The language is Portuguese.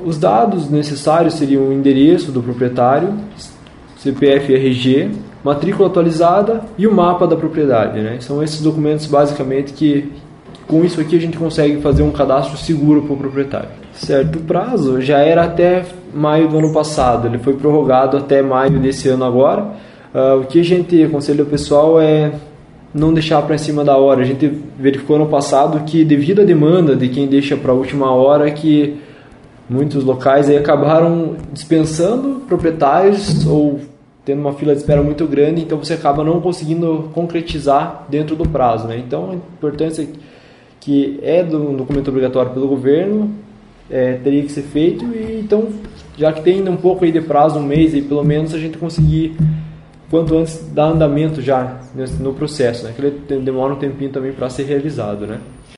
os dados necessários seriam o endereço do proprietário, CPF e RG, matrícula atualizada e o mapa da propriedade, né? São esses documentos basicamente que com isso aqui a gente consegue fazer um cadastro seguro para o proprietário. Certo, o prazo já era até maio do ano passado, ele foi prorrogado até maio desse ano agora. O que a gente aconselha o pessoal é não deixar para cima da hora. A gente verificou no passado que devido à demanda de quem deixa para a última hora, que muitos locais aí acabaram dispensando proprietários ou tendo uma fila de espera muito grande, então você acaba não conseguindo concretizar dentro do prazo, né? Então a importância que é do documento obrigatório pelo governo teria que ser feito, e então já que tem ainda um pouco aí de prazo, um mês, aí, pelo menos a gente conseguir quanto antes dar andamento já no processo, né? Que ele demora um tempinho também para ser realizado, né?